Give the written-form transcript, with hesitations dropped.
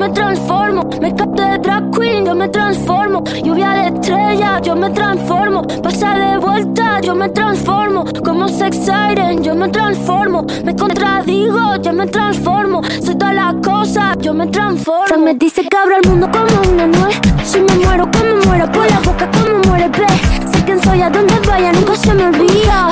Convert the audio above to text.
me transformo. Me capto de drag queen, yo me transformo. Lluvia de estrellas, yo me transformo. Pasa de vuelta, yo me transformo. Como sex siren, yo me transformo. Me contradigo, yo me transformo. Soy todas las cosas, yo me transformo. Se me dice que abro el mundo como una nuez. Si me muero, como muero, por la boca como muere, ve. Sé quién soy, a donde vaya, nunca se me olvida.